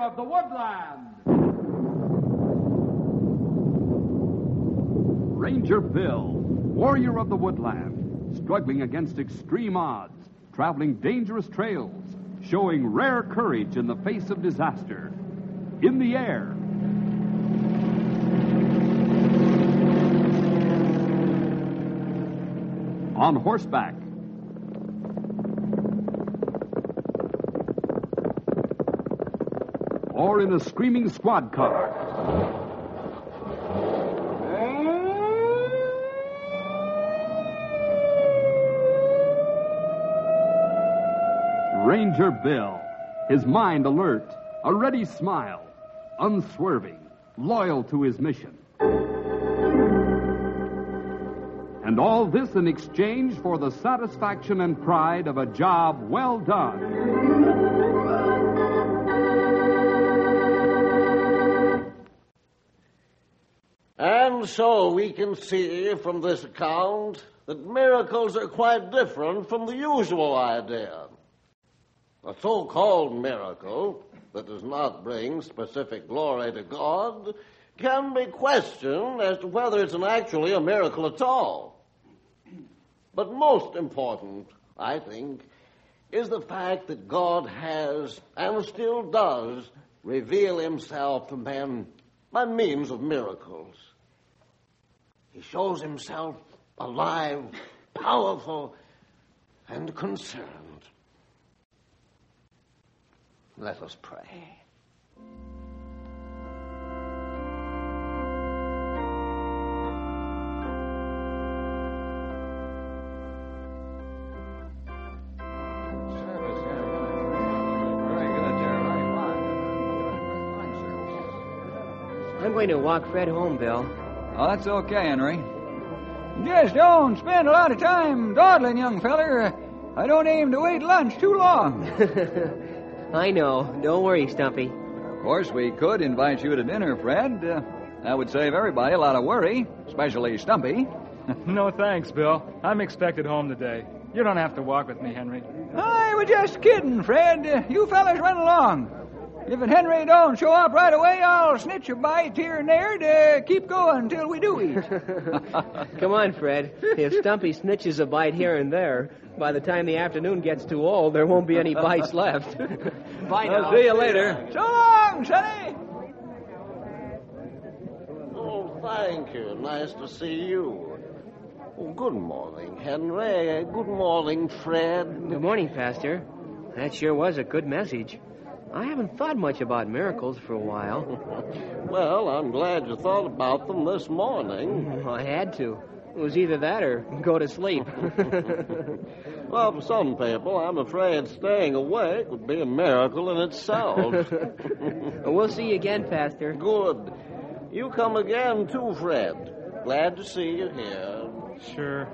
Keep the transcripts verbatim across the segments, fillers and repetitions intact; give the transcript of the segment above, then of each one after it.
of the woodland. Ranger Bill, warrior of the woodland, struggling against extreme odds, traveling dangerous trails, showing rare courage in the face of disaster. In the air. On horseback. Or in a screaming squad car. Ranger Bill, his mind alert, a ready smile, unswerving, loyal to his mission. And all this in exchange for the satisfaction and pride of a job well done. And so we can see from this account that miracles are quite different from the usual idea. A so-called miracle that does not bring specific glory to God can be questioned as to whether it's an actually a miracle at all. But most important, I think, is the fact that God has, and still does, reveal himself to men by means of miracles. He shows himself alive, powerful, and concerned. Let us pray. I'm going to walk Fred home, Bill. Oh, that's okay, Henry. Just don't spend a lot of time dawdling, young feller. I don't aim to wait lunch too long. I know. Don't worry, Stumpy. Of course, we could invite you to dinner, Fred. Uh, that would save everybody a lot of worry, especially Stumpy. No thanks, Bill. I'm expected home today. You don't have to walk with me, Henry. I was just kidding, Fred. Uh, you fellas run along. If Henry don't show up right away, I'll snitch a bite here and there to keep going until we do eat. Come on, Fred. If Stumpy snitches a bite here and there, by the time the afternoon gets too old, there won't be any bites left. Bye now. I'll see you later. So long, Sonny. Oh, thank you. Nice to see you. Oh, good morning, Henry. Good morning, Fred. Good morning, Pastor. That sure was a good message. I haven't thought much about miracles for a while. Well, I'm glad you thought about them this morning. I had to. It was either that or go to sleep. Well, for some people, I'm afraid staying awake would be a miracle in itself. We'll see you again, Pastor. Good. You come again, too, Fred. Glad to see you here. Sure.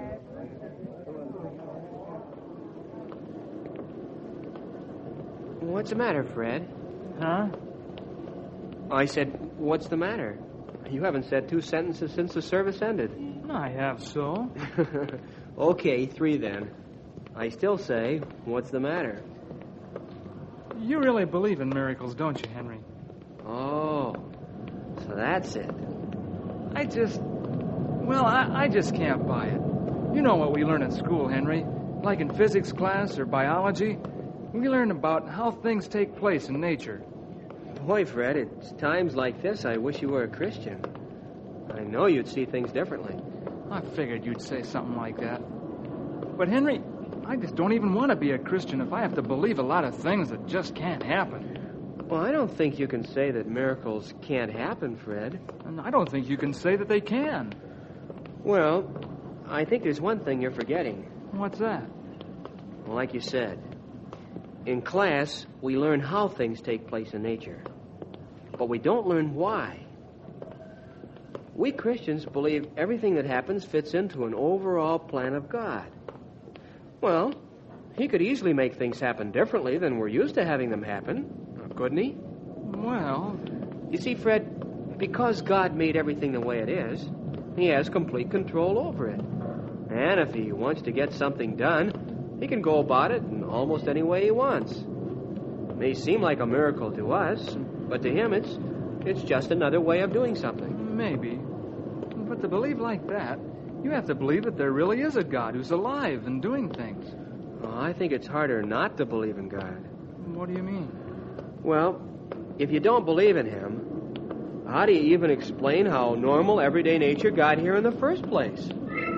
What's the matter, Fred? Huh? I said, what's the matter? You haven't said two sentences since the service ended. I have so. Okay, three then. I still say, what's the matter? You really believe in miracles, don't you, Henry? Oh, so that's it. I just... Well, I, I just can't buy it. You know what we learn at school, Henry. Like in physics class or biology. We learn about how things take place in nature. Boy, Fred, it's times like this I wish you were a Christian. I know you'd see things differently. I figured you'd say something like that. But, Henry, I just don't even want to be a Christian if I have to believe a lot of things that just can't happen. Well, I don't think you can say that miracles can't happen, Fred. And I don't think you can say that they can. Well, I think there's one thing you're forgetting. What's that? Well, like you said, in class, we learn how things take place in nature. But we don't learn why. We Christians believe everything that happens fits into an overall plan of God. Well, he could easily make things happen differently than we're used to having them happen, couldn't he? Well... You see, Fred, because God made everything the way it is, he has complete control over it. And if he wants to get something done, he can go about it in almost any way he wants. May seem like a miracle to us, but to him it's it's just another way of doing something. Maybe. But to believe like that, you have to believe that there really is a God who's alive and doing things. Well, I think it's harder not to believe in God. What do you mean? Well, if you don't believe in him, how do you even explain how normal, everyday nature got here in the first place?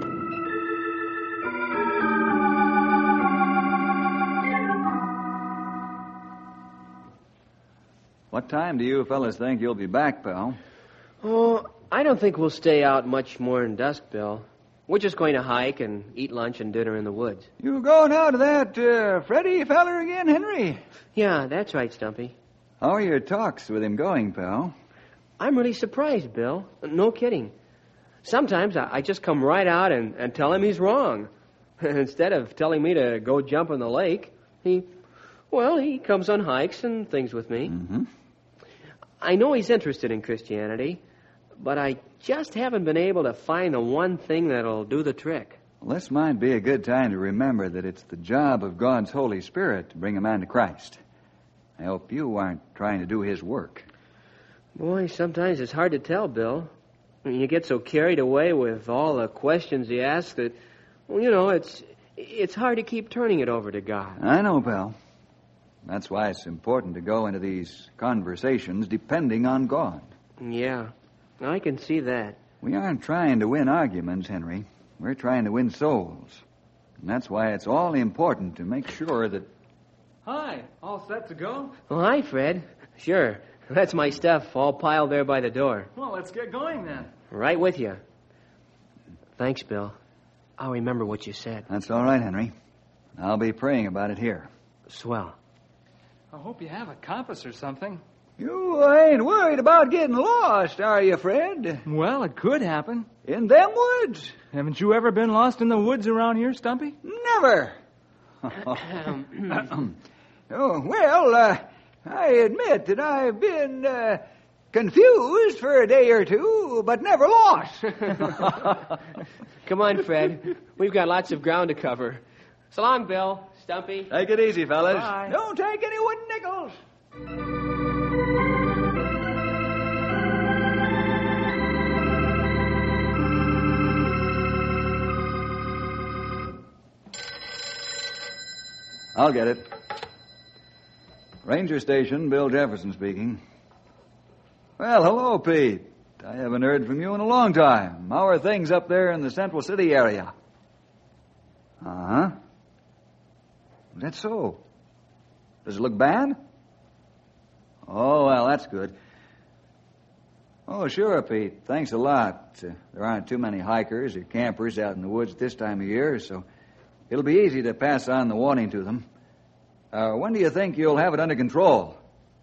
What time do you fellas think you'll be back, pal? Oh, I don't think we'll stay out much more than dusk, Bill. We're just going to hike and eat lunch and dinner in the woods. You going out to that uh, Freddie feller again, Henry? Yeah, that's right, Stumpy. How are your talks with him going, pal? I'm really surprised, Bill. No kidding. Sometimes I, I just come right out and, and tell him he's wrong. Instead of telling me to go jump in the lake, he, well, he comes on hikes and things with me. Mm-hmm. I know he's interested in Christianity, but I just haven't been able to find the one thing that'll do the trick. Well, this might be a good time to remember that it's the job of God's Holy Spirit to bring a man to Christ. I hope you aren't trying to do his work. Boy, sometimes it's hard to tell, Bill. I mean, you get so carried away with all the questions you ask that, well, you know, it's it's hard to keep turning it over to God. I know, pal. That's why it's important to go into these conversations depending on God. Yeah, I can see that. We aren't trying to win arguments, Henry. We're trying to win souls. And that's why it's all important to make sure that... Hi, all set to go? Well, hi, Fred. Sure. That's my stuff all piled there by the door. Well, let's get going then. Right with you. Thanks, Bill. I'll remember what you said. That's all right, Henry. I'll be praying about it here. Swell. I hope you have a compass or something. You ain't worried about getting lost, are you, Fred? Well, it could happen. In them woods? Haven't you ever been lost in the woods around here, Stumpy? Never. Oh, well, uh, I admit that I've been uh, confused for a day or two, but never lost. Come on, Fred. We've got lots of ground to cover. So long, Bill. Stumpy. Take it easy, fellas. Bye. Don't take any wooden nickels. I'll get it. Ranger Station, Bill Jefferson speaking. Well, hello, Pete. I haven't heard from you in a long time. How are things up there in the Central City area? Uh-huh. That's so. Does it look bad? Oh, well, that's good. Oh, sure, Pete. Thanks a lot. Uh, there aren't too many hikers or campers out in the woods this time of year, so it'll be easy to pass on the warning to them. Uh, when do you think you'll have it under control?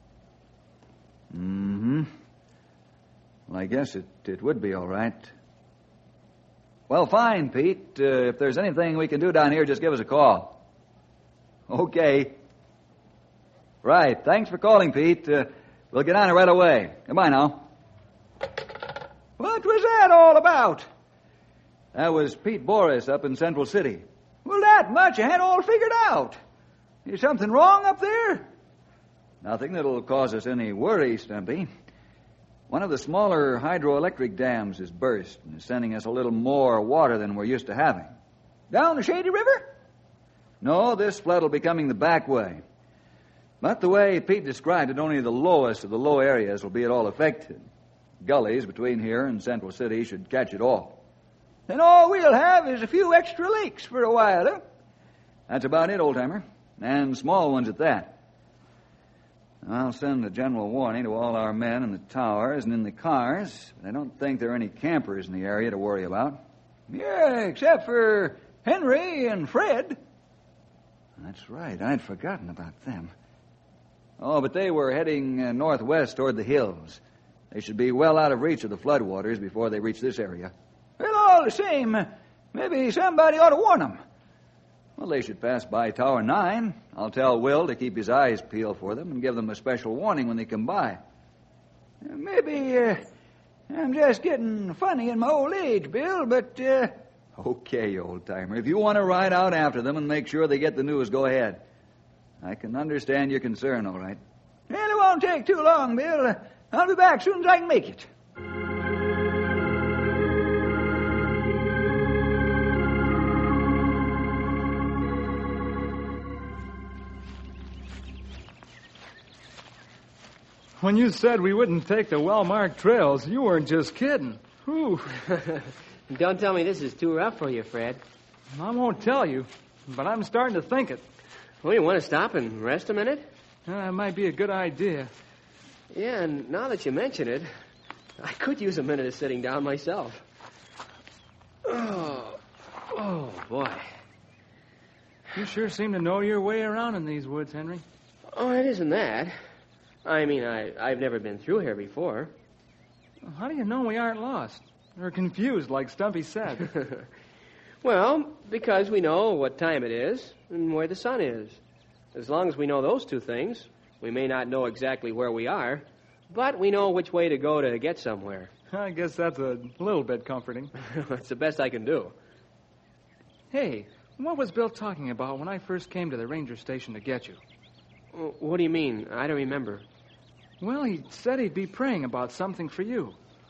Mm-hmm. Well, I guess it, it would be all right. Well, fine, Pete. Uh, if there's anything we can do down here, just give us a call. Okay. Right. Thanks for calling, Pete. Uh, we'll get on it right away. Goodbye now. What was that all about? That was Pete Boris up in Central City. Well, that much I had all figured out. Is something wrong up there? Nothing that'll cause us any worry, Stumpy. One of the smaller hydroelectric dams is burst and is sending us a little more water than we're used to having. Down the Shady River? No, this flood will be coming the back way. But the way Pete described it, only the lowest of the low areas will be at all affected. Gullies between here and Central City should catch it all. Then all we'll have is a few extra leaks for a while, huh? That's about it, old-timer. And small ones at that. I'll send a general warning to all our men in the towers and in the cars. But I don't think there are any campers in the area to worry about. Yeah, except for Henry and Fred. That's right. I'd forgotten about them. Oh, but they were heading uh, northwest toward the hills. They should be well out of reach of the floodwaters before they reach this area. Well, all the same, maybe somebody ought to warn them. Well, they should pass by Tower nine. I'll tell Will to keep his eyes peeled for them and give them a special warning when they come by. Maybe uh, I'm just getting funny in my old age, Bill, but... Uh... Okay, old-timer. If you want to ride out after them and make sure they get the news, go ahead. I can understand your concern, all right. Well, it won't take too long, Bill. Uh, I'll be back soon as I can make it. When you said we wouldn't take the well-marked trails, you weren't just kidding. Whew. Don't tell me this is too rough for you, Fred. I won't tell you, but I'm starting to think it. Well, you want to stop and rest a minute? Uh, that might be a good idea. Yeah, and now that you mention it, I could use a minute of sitting down myself. Oh, oh, boy. You sure seem to know your way around in these woods, Henry. Oh, it isn't that. I mean, I, I've never been through here before. How do you know we aren't lost? Or confused, like Stumpy said? Well, because we know what time it is and where the sun is. As long as we know those two things, we may not know exactly where we are, but we know which way to go to get somewhere. I guess that's a little bit comforting. That's the best I can do. Hey, what was Bill talking about when I first came to the ranger station to get you? What do you mean? I don't remember. Well, he said he'd be praying about something for you.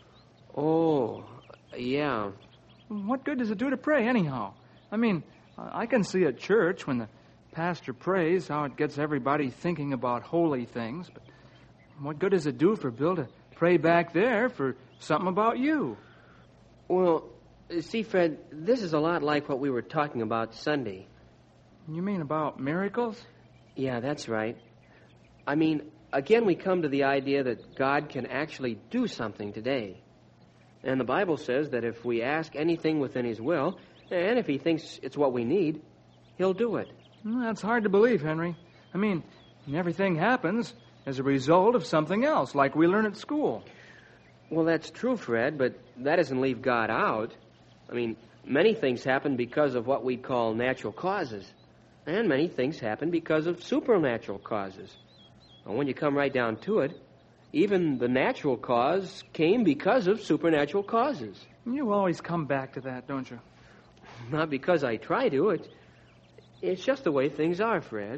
Oh, yeah. What good does it do to pray, anyhow? I mean, I can see at church when the pastor prays how it gets everybody thinking about holy things, but what good does it do for Bill to pray back there for something about you? Well, see, Fred, this is a lot like what we were talking about Sunday. You mean about miracles? Yeah, that's right. I mean, again, we come to the idea that God can actually do something today. And the Bible says that if we ask anything within His will, and if He thinks it's what we need, He'll do it. Well, that's hard to believe, Henry. I mean, everything happens as a result of something else, like we learn at school. Well, that's true, Fred, but that doesn't leave God out. I mean, many things happen because of what we call natural causes. And many things happen because of supernatural causes. And when you come right down to it, even the natural cause came because of supernatural causes. You always come back to that, don't you? Not because I try to. It's, it's just the way things are, Fred.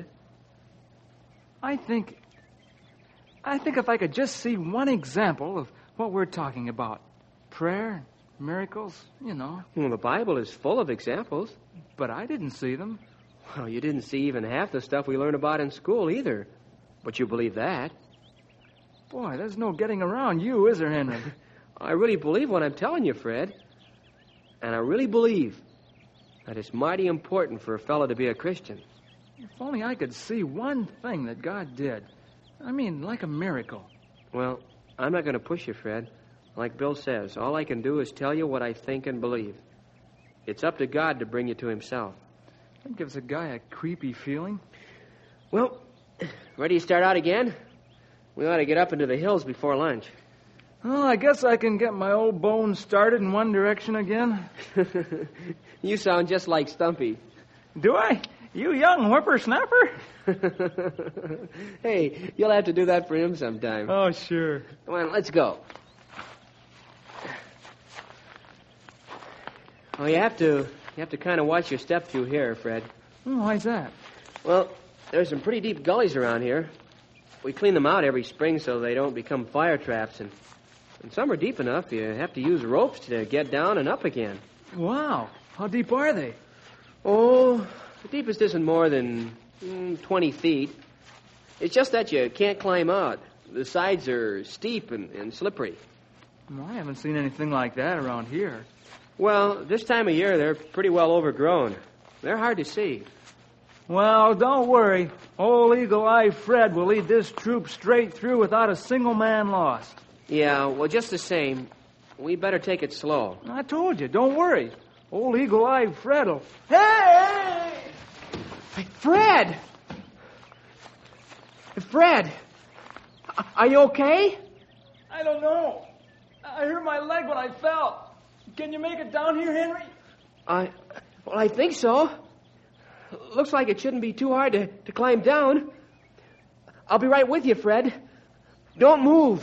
I think... I think if I could just see one example of what we're talking about. Prayer, miracles, you know. Well, the Bible is full of examples. But I didn't see them. Well, you didn't see even half the stuff we learn about in school either. But you believe that. Boy, there's no getting around you, is there, Henry? I really believe what I'm telling you, Fred. And I really believe that it's mighty important for a fellow to be a Christian. If only I could see one thing that God did. I mean, like a miracle. Well, I'm not going to push you, Fred. Like Bill says, all I can do is tell you what I think and believe. It's up to God to bring you to Himself. That gives a guy a creepy feeling. Well, ready to start out again? We ought to get up into the hills before lunch. Well, I guess I can get my old bones started in one direction again. You sound just like Stumpy. Do I? You young whippersnapper? Hey, you'll have to do that for him sometime. Oh, sure. Come on, let's go. Oh, you have to... You have to kind of watch your step through here, Fred. Oh, why's that? Well, there's some pretty deep gullies around here. We clean them out every spring so they don't become fire traps, and, and some are deep enough you have to use ropes to get down and up again. Wow. How deep are they? Oh, the deepest isn't more than mm, twenty feet. It's just that you can't climb out. The sides are steep and, and slippery. Well, I haven't seen anything like that around here. Well, this time of year, they're pretty well overgrown. They're hard to see. Well, don't worry. Old Eagle Eye Fred will lead this troop straight through without a single man lost. Yeah, well, just the same, we better take it slow. I told you, don't worry. Old Eagle Eye Fred'll... Hey! Hey, Fred! Fred! Are you okay? I don't know. I hurt my leg when I fell. Can you make it down here, Henry? I... Well, I think so. Looks like it shouldn't be too hard to, to climb down. I'll be right with you, Fred. Don't move.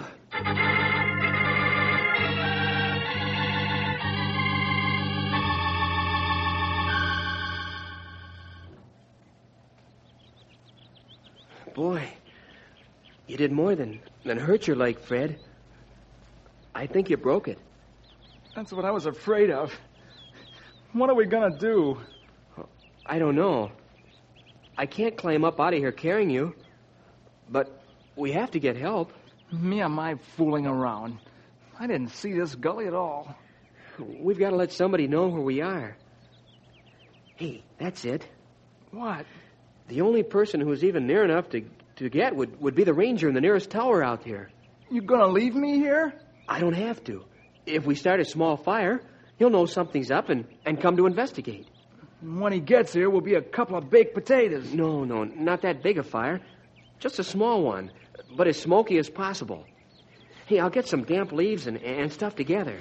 Boy, you did more than, than hurt your leg, Fred. I think you broke it. That's what I was afraid of. What are we gonna do? I don't know. I can't climb up out of here carrying you. But we have to get help. Me am I fooling around? I didn't see this gully at all. We've got to let somebody know where we are. Hey, that's it. What? The only person who's even near enough to, to get would, would be the ranger in the nearest tower out here. You gonna leave me here? I don't have to. If we start a small fire, he'll know something's up and, and come to investigate. When he gets here, we'll be a couple of baked potatoes. No, no, not that big a fire. Just a small one, but as smoky as possible. Hey, I'll get some damp leaves and, and stuff together.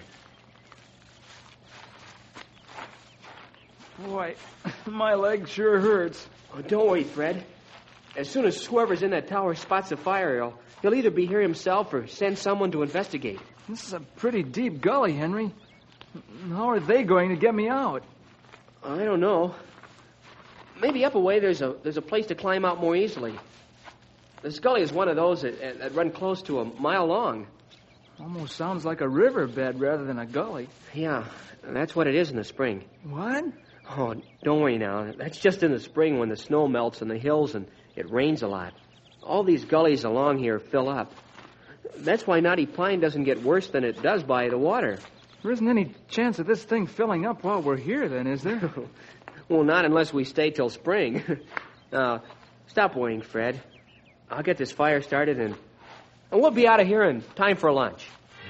Boy, my leg sure hurts. Oh, don't worry, Fred. As soon as whoever's in that tower spots a fire, he'll, he'll either be here himself or send someone to investigate. This is a pretty deep gully, Henry. How are they going to get me out? I don't know. Maybe up a way there's a there's a place to climb out more easily. This gully is one of those that, that run close to a mile long. Almost sounds like a riverbed rather than a gully. Yeah, that's what it is in the spring. What? Oh, don't worry now. That's just in the spring when the snow melts in the hills and it rains a lot. All these gullies along here fill up. That's why Knotty Pine doesn't get worse than it does by the water. There isn't any chance of this thing filling up while we're here, then, is there? Well, not unless we stay till spring. uh, stop worrying, Fred. I'll get this fire started, and, and we'll be out of here in time for lunch.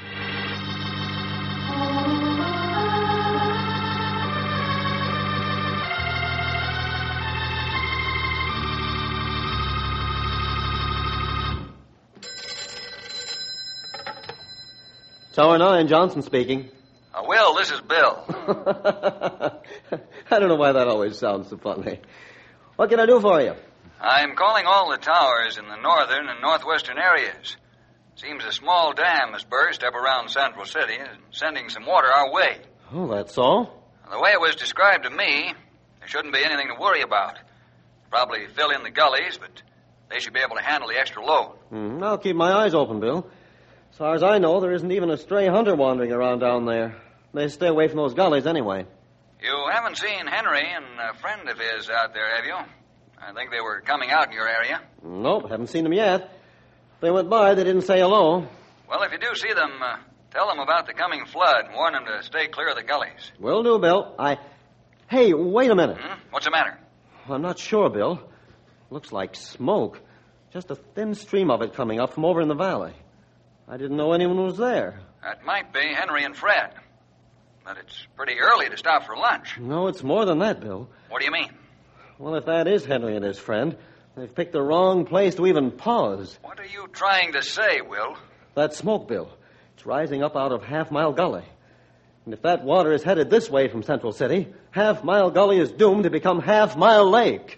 Tower nine, Johnson speaking. Uh, Will, this is Bill. I don't know why that always sounds so funny. What can I do for you? I'm calling all the towers in the northern and northwestern areas. Seems a small dam has burst up around Central City and sending some water our way. Oh, that's all? The way it was described to me, there shouldn't be anything to worry about. Probably fill in the gullies, but they should be able to handle the extra load. Mm, I'll keep my eyes open, Bill. As far as I know, there isn't even a stray hunter wandering around down there. They stay away from those gullies anyway. You haven't seen Henry and a friend of his out there, have you? I think they were coming out in your area. Nope, haven't seen them yet. They went by, they didn't say hello. Well, if you do see them, uh, tell them about the coming flood and warn them to stay clear of the gullies. Will do, Bill. I... Hey, wait a minute. Hmm? What's the matter? I'm not sure, Bill. Looks like smoke. Just a thin stream of it coming up from over in the valley. I didn't know anyone was there. That might be Henry and Fred. But it's pretty early to stop for lunch. No, it's more than that, Bill. What do you mean? Well, if that is Henry and his friend, they've picked the wrong place to even pause. What are you trying to say, Will? That smoke, Bill. It's rising up out of Half Mile Gully. And if that water is headed this way from Central City, Half Mile Gully is doomed to become Half Mile Lake.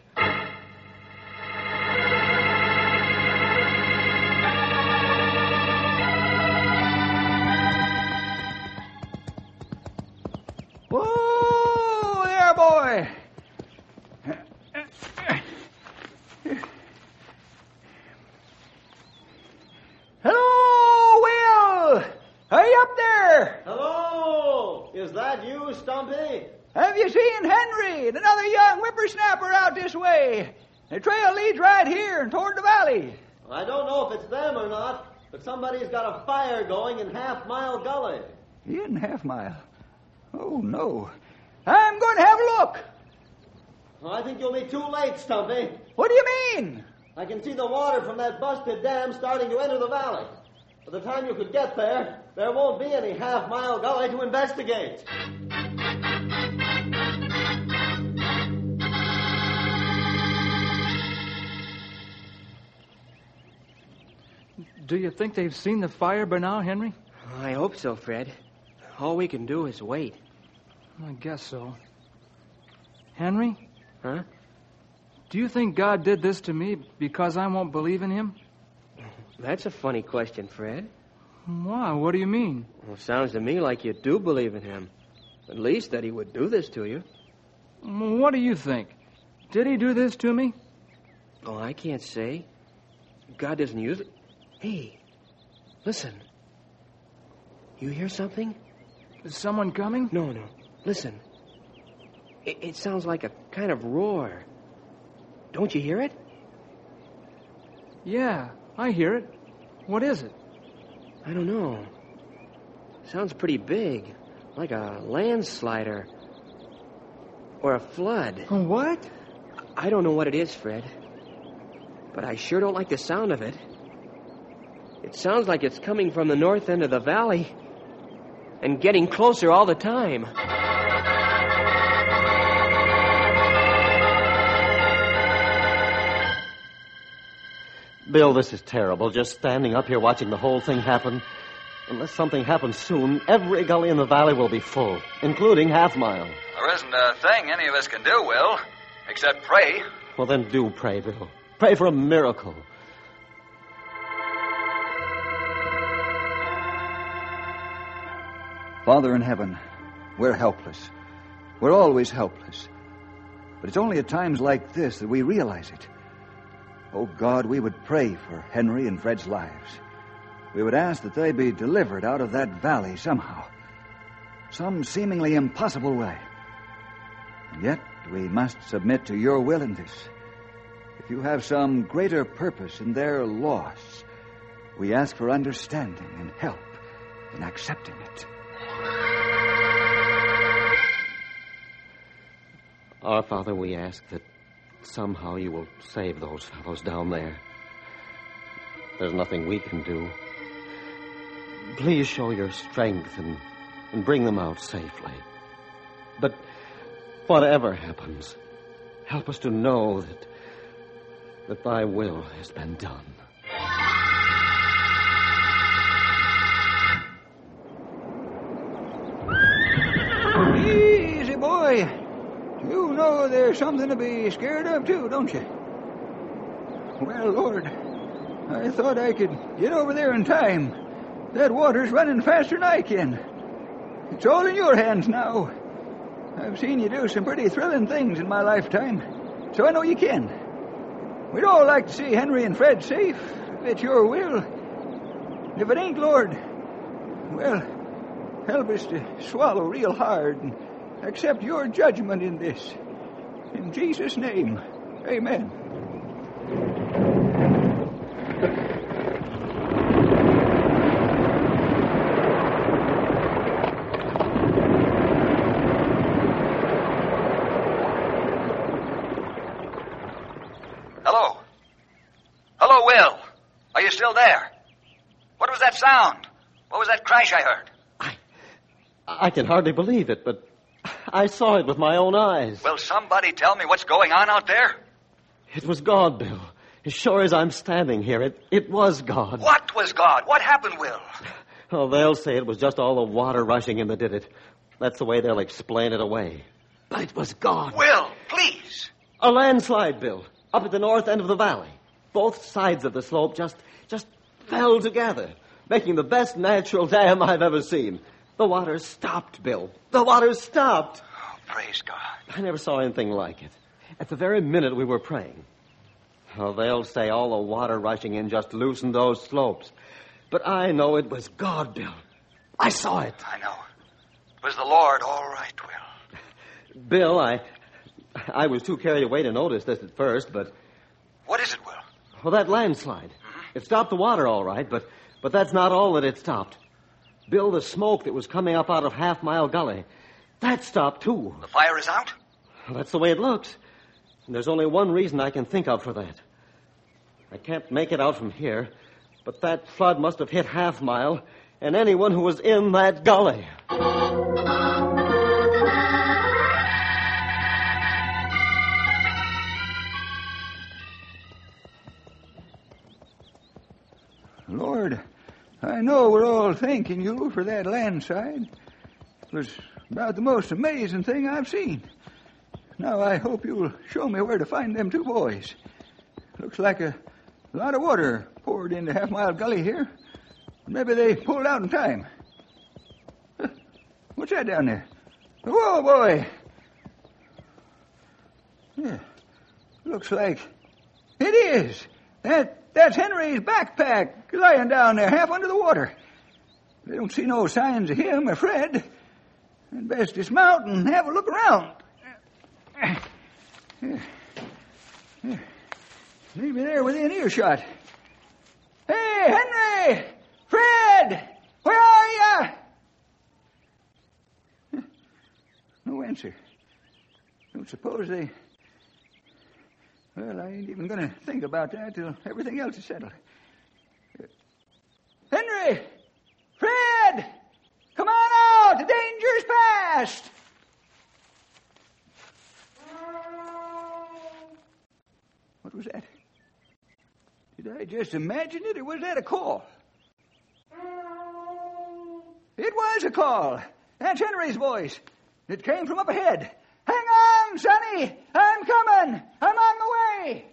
Whoa, there, boy. Hello, Will. Are you up there? Hello! Is that you, Stumpy? Have you seen Henry and another young whippersnapper out this way? The trail leads right here and toward the valley. I don't know if it's them or not, but somebody's got a fire going in Half Mile Gully. In Half Mile? Oh, no. I'm going to have a look. I think you'll be too late, Stumpy. What do you mean? I can see the water from that busted dam starting to enter the valley. By the time you could get there, there won't be any Half Mile Gully to investigate. Do you think they've seen the fire by now, Henry? I hope so, Fred. All we can do is wait. I guess so. Henry? Huh? Do you think God did this to me because I won't believe in him? That's a funny question, Fred. Why? What do you mean? Well, sounds to me like you do believe in him. At least that he would do this to you. What do you think? Did he do this to me? Oh, I can't say. God doesn't use it. Hey, listen. You hear something? Is someone coming? No, no. Listen. It, it sounds like a kind of roar. Don't you hear it? Yeah, I hear it. What is it? I don't know. Sounds pretty big. Like a landslider. Or a flood. A what? I don't know what it is, Fred. But I sure don't like the sound of it. It sounds like it's coming from the north end of the valley and getting closer all the time. Bill, this is terrible. Just standing up here watching the whole thing happen. Unless something happens soon, every gully in the valley will be full, including Half Mile. There isn't a thing any of us can do, Will, except pray. Well, then do pray, Bill. Pray for a miracle. Father in heaven, we're helpless. We're always helpless. But it's only at times like this that we realize it. Oh, God, we would pray for Henry and Fred's lives. We would ask that they be delivered out of that valley somehow. Some seemingly impossible way. And yet, we must submit to your will in this. If you have some greater purpose in their loss, we ask for understanding and help in accepting it. Our Father, we ask that somehow you will save those fellows down there. There's nothing we can do. Please show your strength and, and bring them out safely. But whatever happens, help us to know that, that thy will has been done. Easy, boy. You know there's something to be scared of, too, don't you? Well, Lord, I thought I could get over there in time. That water's running faster than I can. It's all in your hands now. I've seen you do some pretty thrilling things in my lifetime, so I know you can. We'd all like to see Henry and Fred safe, if it's your will. If it ain't, Lord, well, help us to swallow real hard and accept your judgment in this. In Jesus' name, amen. Hello? Hello, Will. Are you still there? What was that sound? What was that crash I heard? I, I can hardly believe it, but I saw it with my own eyes. Will somebody tell me what's going on out there? It was God, Bill. As sure as I'm standing here, it, it was God. What was God? What happened, Will? Oh, they'll say it was just all the water rushing in that did it. That's the way they'll explain it away. But it was God. Will, please. A landslide, Bill, up at the north end of the valley. Both sides of the slope just, just fell together, making the best natural dam I've ever seen. The water stopped, Bill. The water stopped. Oh, praise God. I never saw anything like it. At the very minute we were praying. Oh, they'll say all the water rushing in just loosened those slopes. But I know it was God, Bill. I saw it. I know. It was the Lord, all right, Will. Bill, I I was too carried away to notice this at first, but... What is it, Will? Well, that landslide. Mm-hmm. It stopped the water all right, but, but that's not all that it stopped. Bill, the smoke that was coming up out of Half Mile Gully, that stopped, too. The fire is out? Well, that's the way it looks. And there's only one reason I can think of for that. I can't make it out from here, but that flood must have hit Half Mile and anyone who was in that gully. Lord, I know we're all thanking you for that landslide. It was about the most amazing thing I've seen. Now I hope you'll show me where to find them two boys. Looks like a lot of water poured into Half Mile Gully here. Maybe they pulled out in time. Huh, what's that down there? Whoa, boy! Yeah, looks like it is. That That's Henry's backpack lying down there half under the water. I don't see no signs of him or Fred. I'd best dismount and have a look around. Maybe they're within earshot. Hey, Henry! Fred! Where are you? No answer. Don't suppose they... Well, I ain't even going to think about that till everything else is settled. Henry! Fred! Come on out! The danger's past! What was that? Did I just imagine it, or was that a call? It was a call. That's Henry's voice. It came from up ahead. Hang on, Sonny! I'm coming! I'm on the way!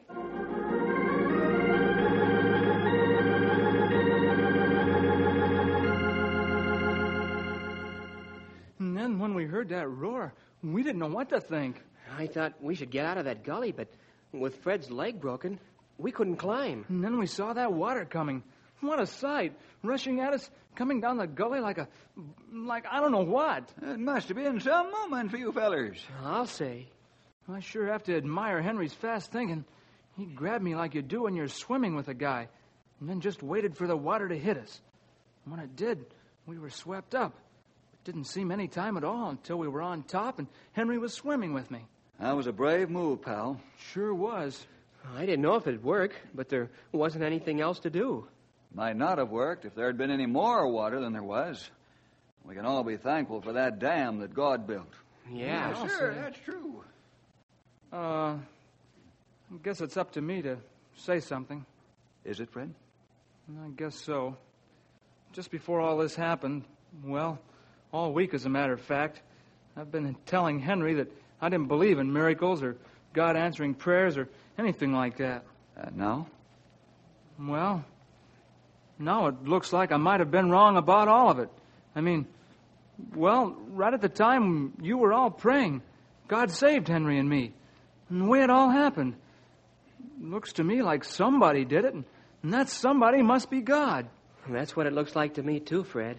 And then when we heard that roar, we didn't know what to think. I thought we should get out of that gully, but with Fred's leg broken, we couldn't climb. And then we saw that water coming. What a sight. Rushing at us, coming down the gully like a... like I don't know what. It must have been some moment for you fellers. I'll say. I sure have to admire Henry's fast thinking. He grabbed me like you do when you're swimming with a guy, and then just waited for the water to hit us. And when it did, we were swept up. It didn't seem any time at all until we were on top and Henry was swimming with me. That was a brave move, pal. Sure was. I didn't know if it'd work, but there wasn't anything else to do. Might not have worked if there had been any more water than there was. We can all be thankful for that dam that God built. Yeah. Yeah, sure, that's true. Uh, I guess it's up to me to say something. Is it, Fred? I guess so. Just before all this happened, well, all week as a matter of fact, I've been telling Henry that I didn't believe in miracles or God answering prayers or anything like that. And now? Well, now it looks like I might have been wrong about all of it. I mean, well, right at the time you were all praying, God saved Henry and me. And the way it all happened, it looks to me like somebody did it, and, and that somebody must be God. That's what it looks like to me, too, Fred.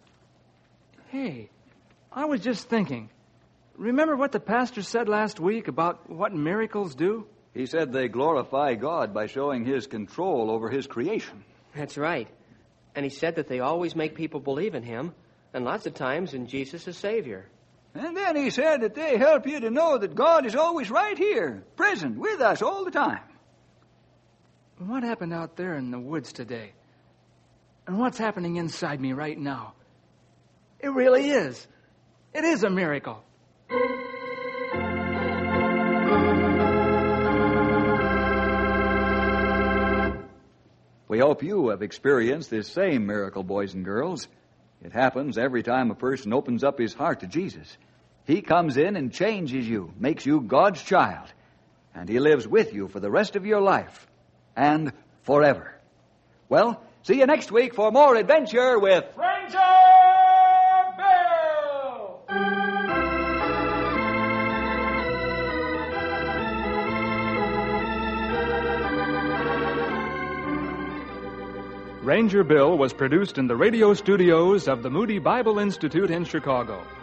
Hey, I was just thinking. Remember what the pastor said last week about what miracles do? He said they glorify God by showing his control over his creation. That's right. And he said that they always make people believe in him, and lots of times in Jesus as Savior. And then he said that they help you to know that God is always right here, present with us all the time. What happened out there in the woods today? And what's happening inside me right now? It really is. It is a miracle. We hope you have experienced this same miracle, boys and girls. It happens every time a person opens up his heart to Jesus. He comes in and changes you, makes you God's child, and he lives with you for the rest of your life and forever. Well, see you next week for more adventure with Ranger Bill! Ranger Bill was produced in the radio studios of the Moody Bible Institute in Chicago.